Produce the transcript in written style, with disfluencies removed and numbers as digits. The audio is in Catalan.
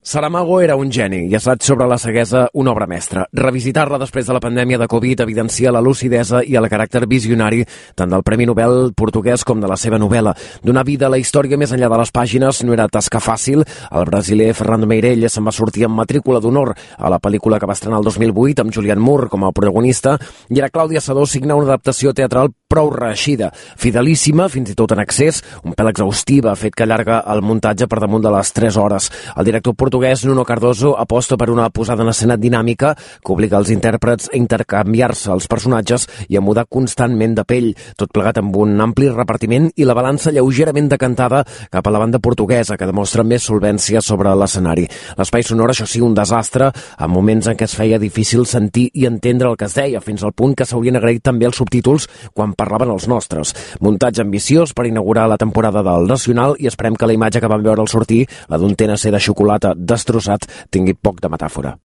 Saramago era un geni i Assaig sobre la ceguesa una obra mestra. Revisitar-la després de la pandèmia de Covid evidencia la lucidesa i el caràcter visionari tant del Premi Nobel portuguès com de la seva novel·la. Donar vida a la història més enllà de les pàgines no era tasca fàcil. El brasiler Fernando Meirelles se'n va sortir amb matrícula d'honor a la pel·lícula que va estrenar el 2008 amb Julianne Moore com a protagonista, i ara Clàudia Sedó signa una adaptació teatral prou reeixida, fidelíssima, fins i tot en excés, un pèl exhaustiva, fet que allarga el muntatge per damunt de les 3 hores. El director portuguès Nuno Cardoso aposta per una posada en escena dinàmica que obliga els intèrprets a intercanviar-se els personatges i a mudar constantment de pell, tot plegat amb un ampli repartiment i la balança lleugerament decantada cap a la banda portuguesa, que demostra més solvència sobre l'escenari. L'espai sonor, això sí, un desastre, amb moments en què es feia difícil sentir i entendre el que es deia, fins al punt que s'haurien agraït també els subtítols quan parlaven els nostres. Muntatge ambiciós per inaugurar la temporada del Nacional, i esperem que la imatge que vam veure al sortir, la d'un TNC de xocolata destrossat, tingui poc de metàfora.